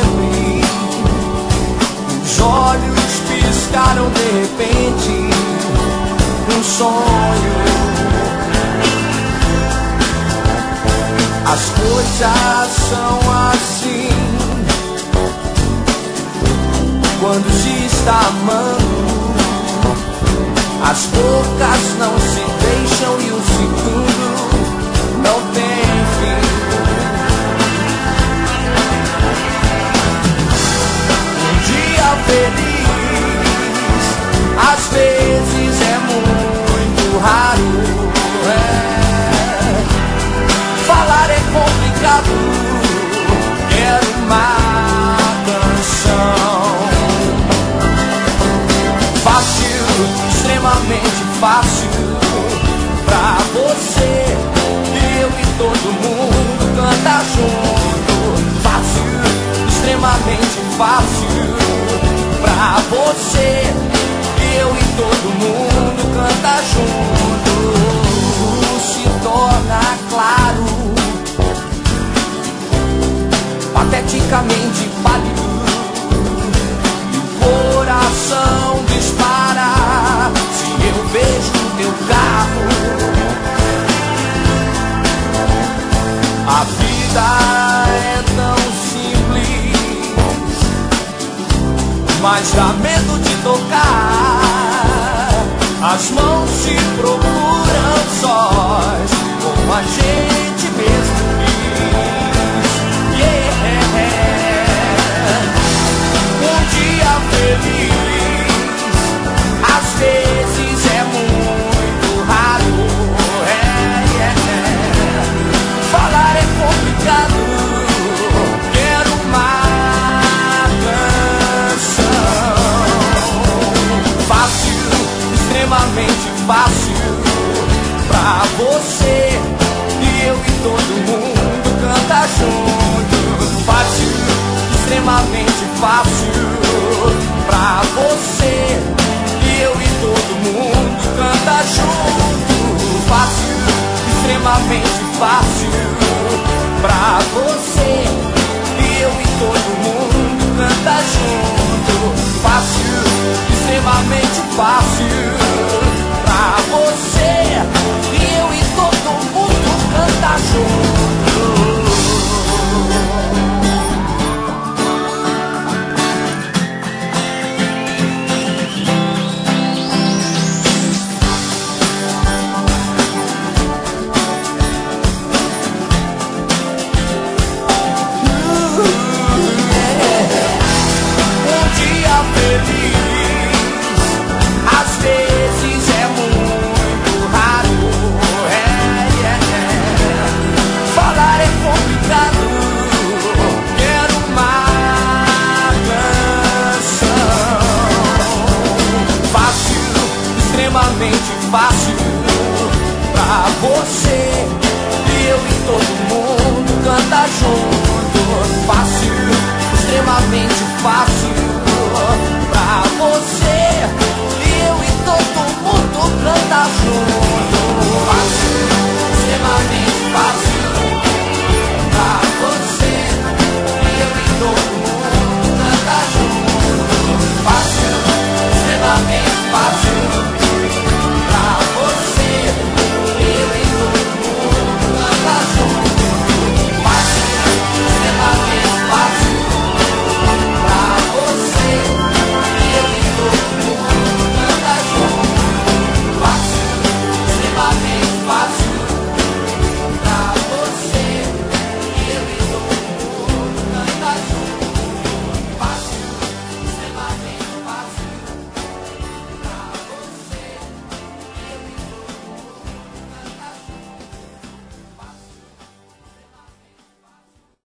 sempre. Os olhos piscaram de repente, um sonho. As coisas são assim quando se está amando. As bocas não se deixam e o segundo não tem fim. Um dia feliz às vezes é muito raro. Falar é complicado, quero uma canção. Fácil, extremamente fácil pra você, eu e todo mundo canta junto. Fácil, extremamente fácil pra você, eu e todo mundo canta junto. Se torna claro, pateticamente pálido, e o coração dispara se eu vejo teu carro. A vida é tão simples, mas dá medo de tocar. As mãos se procuram sós, como a gente mesmo quis. Um dia feliz às vezes é muito raro. Falar é complicado, quero uma canção. Fácil, extremamente fácil pra você, e eu e todo mundo canta junto. Fácil, extremamente fácil pra você, e eu e todo mundo canta junto. Fácil, extremamente fácil pra você, e eu e todo mundo canta junto. Fácil, extremamente fácil pra você, e eu e todo mundo canta junto. Fácil pra você, e eu e todo mundo canta junto. Fácil,